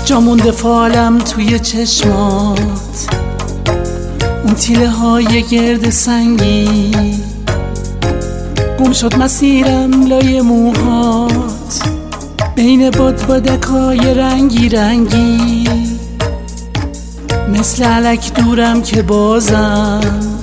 جا مونده فالم توی چشمات، اون تیله های گرد سنگی، گم شد مسیرم لای موهات، بین بادبادکای رنگی رنگی، مثل علک دورم که بازم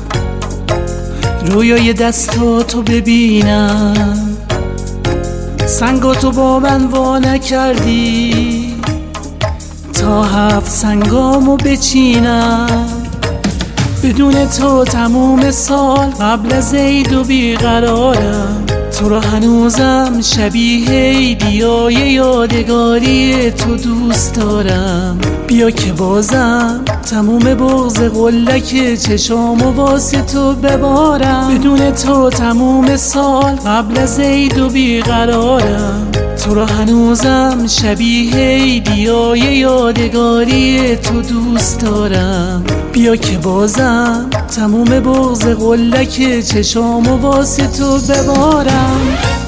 رویای دستاتو ببینم، سنگاتو با من وا نکردی تا 7 سنگامو بچینم. بدون تو تموم سال قبل از عید و بیقرارم، تو رو هنوزم شبیه عیدیای یادگاری تو دوست دارم. بیا که بازم تموم بغض قلک چشامو واسه تو ببارم. بدون تو تموم سال قبل از عید و بیقرارم، تو رو هنوزم شبیه عیدیای یادگاری تو دوست دارم. بیا که بازم تموم بغض قلک چشامو واسه تو ببارم.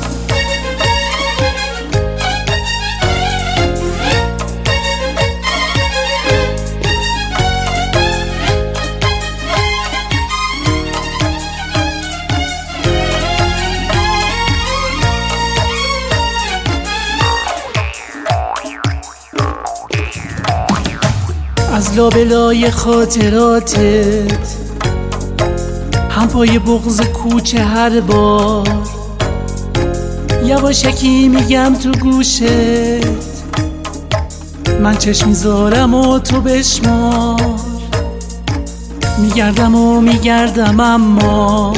از لابلای خاطراتت هم پای بغض کوچه هر بار، یواشکی میگم تو گوشت، من چشم میذارم و تو بشمار. میگردم و میگردم اما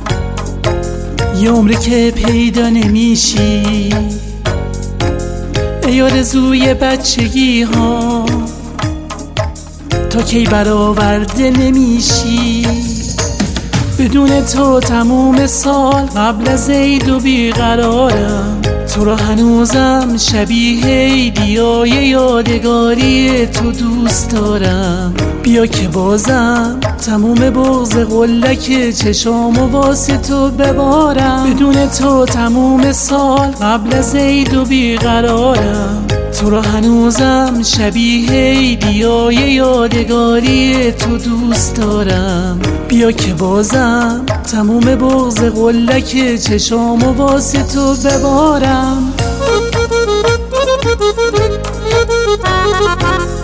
یه عمری که پیدا نمیشی، ای آرزوی بچگی ها، تا کی برآورده نمیشی. بدون تو تموم سال قبل از عید و بیقرارم، تو رو هنوزم شبیه عیدیای یادگاری تو دوست دارم. بیا که بازم تموم بغض قلک چشامو واسه تو ببارم. بدون تو تموم سال قبل از عید و بیقرارم، تو رو هنوزم شبیه عیدیای یادگاری تو دوست دارم. بیا که بازم تموم بغض قلک چشامو واسه تو ببارم.